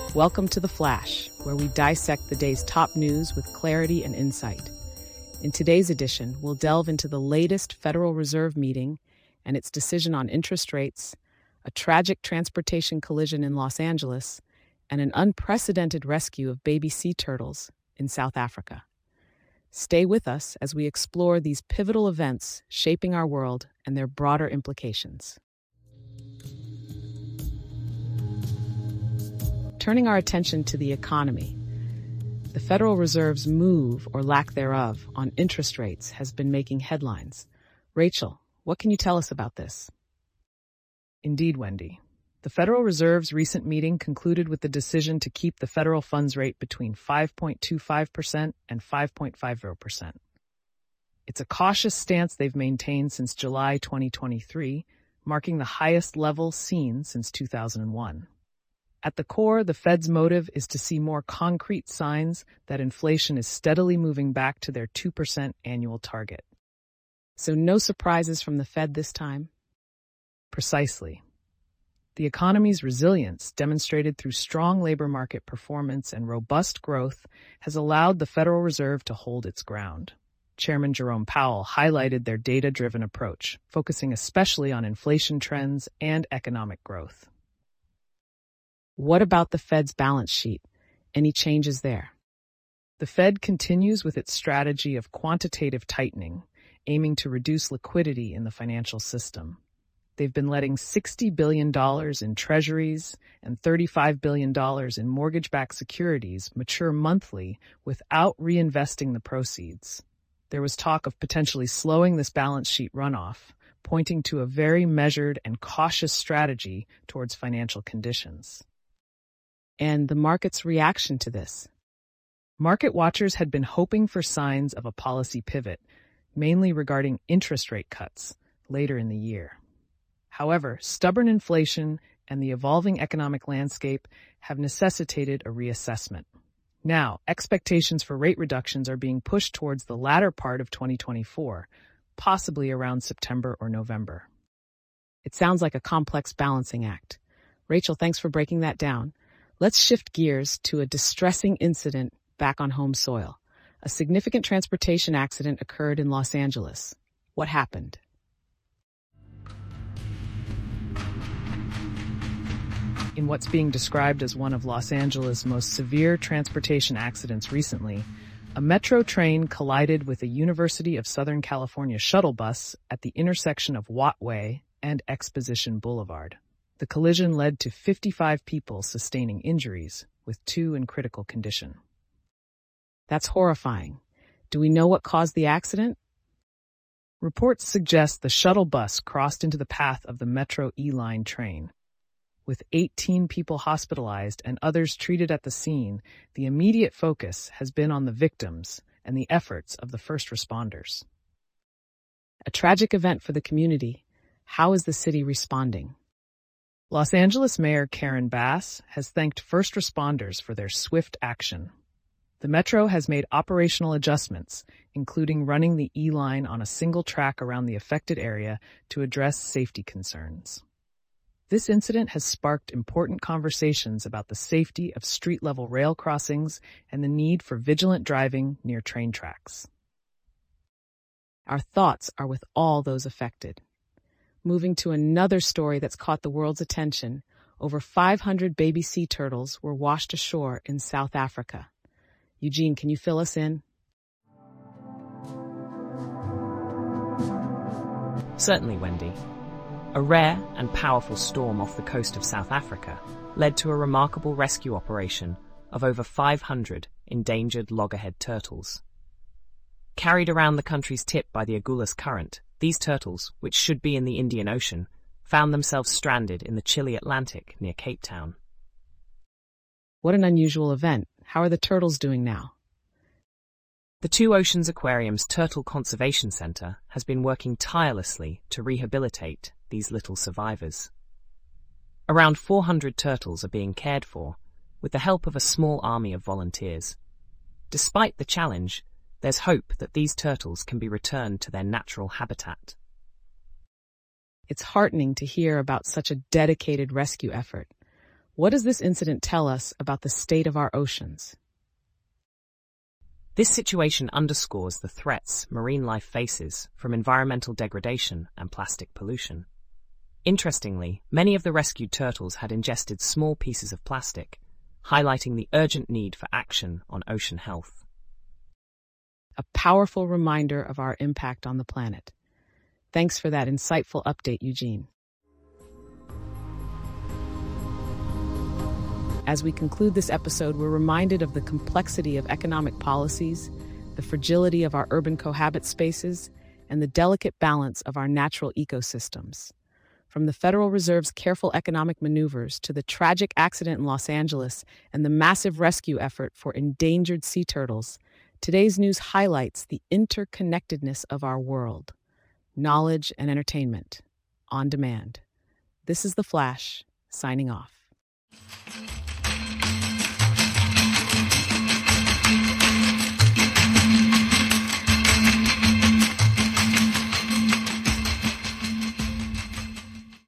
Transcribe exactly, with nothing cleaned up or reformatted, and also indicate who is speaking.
Speaker 1: Welcome to The Flash, where we dissect the day's top news with clarity and insight. In today's edition, we'll delve into the latest Federal Reserve meeting and its decision on interest rates, a tragic transportation collision in Los Angeles, and an unprecedented rescue of baby sea turtles in South Africa. Stay with us as we explore these pivotal events shaping our world and their broader implications. Turning our attention to the economy, the Federal Reserve's move, or lack thereof, on interest rates has been making headlines. Rachel, what can you tell us about this?
Speaker 2: Indeed, Wendy. The Federal Reserve's recent meeting concluded with the decision to keep the federal funds rate between five point two five percent and five point five zero percent. It's a cautious stance they've maintained since July twenty twenty-three, marking the highest level seen since two thousand one. At the core, the Fed's motive is to see more concrete signs that inflation is steadily moving back to their two percent annual target.
Speaker 1: So no surprises from the Fed this time?
Speaker 2: Precisely. The economy's resilience, demonstrated through strong labor market performance and robust growth, has allowed the Federal Reserve to hold its ground. Chairman Jerome Powell highlighted their data-driven approach, focusing especially on inflation trends and economic growth.
Speaker 1: What about the Fed's balance sheet? Any changes there?
Speaker 2: The Fed continues with its strategy of quantitative tightening, aiming to reduce liquidity in the financial system. They've been letting sixty billion dollars in treasuries and thirty-five billion dollars in mortgage-backed securities mature monthly without reinvesting the proceeds. There was talk of potentially slowing this balance sheet runoff, pointing to a very measured and cautious strategy towards financial conditions.
Speaker 1: And the market's reaction to this?
Speaker 2: Market watchers had been hoping for signs of a policy pivot, mainly regarding interest rate cuts later in the year. However, stubborn inflation and the evolving economic landscape have necessitated a reassessment. Now, expectations for rate reductions are being pushed towards the latter part of twenty twenty-four, possibly around September or November.
Speaker 1: It sounds like a complex balancing act. Rachel, thanks for breaking that down. Let's shift gears to a distressing incident back on home soil. A significant transportation accident occurred in Los Angeles. What happened?
Speaker 2: In what's being described as one of Los Angeles' most severe transportation accidents recently, a metro train collided with a University of Southern California shuttle bus at the intersection of Watt Way and Exposition Boulevard. The collision led to fifty-five people sustaining injuries, with two in critical condition.
Speaker 1: That's horrifying. Do we know what caused the accident?
Speaker 2: Reports suggest the shuttle bus crossed into the path of the Metro E-Line train. With eighteen people hospitalized and others treated at the scene, the immediate focus has been on the victims and the efforts of the first responders.
Speaker 1: A tragic event for the community. How is the city responding?
Speaker 2: Los Angeles Mayor Karen Bass has thanked first responders for their swift action. The Metro has made operational adjustments, including running the E-Line on a single track around the affected area to address safety concerns. This incident has sparked important conversations about the safety of street-level rail crossings and the need for vigilant driving near train tracks.
Speaker 1: Our thoughts are with all those affected. Moving to another story that's caught the world's attention, over five hundred baby sea turtles were washed ashore in South Africa. Eugene, can you fill us in?
Speaker 3: Certainly, Wendy. A rare and powerful storm off the coast of South Africa led to a remarkable rescue operation of over five hundred endangered loggerhead turtles. Carried around the country's tip by the Agulhas Current, these turtles, which should be in the Indian Ocean, found themselves stranded in the chilly Atlantic near Cape Town.
Speaker 1: What an unusual event. How are the turtles doing now?
Speaker 3: The Two Oceans Aquarium's Turtle Conservation Center has been working tirelessly to rehabilitate these little survivors. Around four hundred turtles are being cared for, with the help of a small army of volunteers. Despite the challenge, there's hope that these turtles can be returned to their natural habitat.
Speaker 1: It's heartening to hear about such a dedicated rescue effort. What does this incident tell us about the state of our oceans?
Speaker 3: This situation underscores the threats marine life faces from environmental degradation and plastic pollution. Interestingly, many of the rescued turtles had ingested small pieces of plastic, highlighting the urgent need for action on ocean health.
Speaker 1: A powerful reminder of our impact on the planet. Thanks for that insightful update, Eugene. As we conclude this episode, we're reminded of the complexity of economic policies, the fragility of our urban cohabit spaces, and the delicate balance of our natural ecosystems. From the Federal Reserve's careful economic maneuvers to the tragic accident in Los Angeles and the massive rescue effort for endangered sea turtles, today's news highlights the interconnectedness of our world. Knowledge and entertainment, on demand. This is The Flash, signing off.